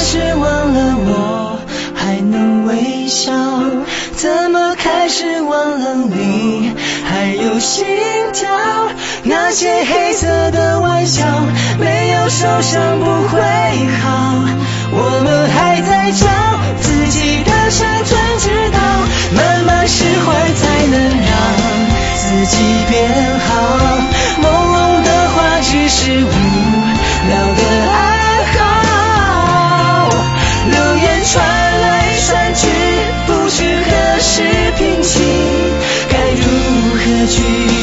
始忘了我还能微笑？怎么开始忘了你还有心跳？那些黑色的玩笑，没有受伤不会好。我们还在找自己的生存之道，慢慢释怀才能让自己变好。朦胧的话只是无聊的暗号，流言传来传去，不知何时平息，该如何去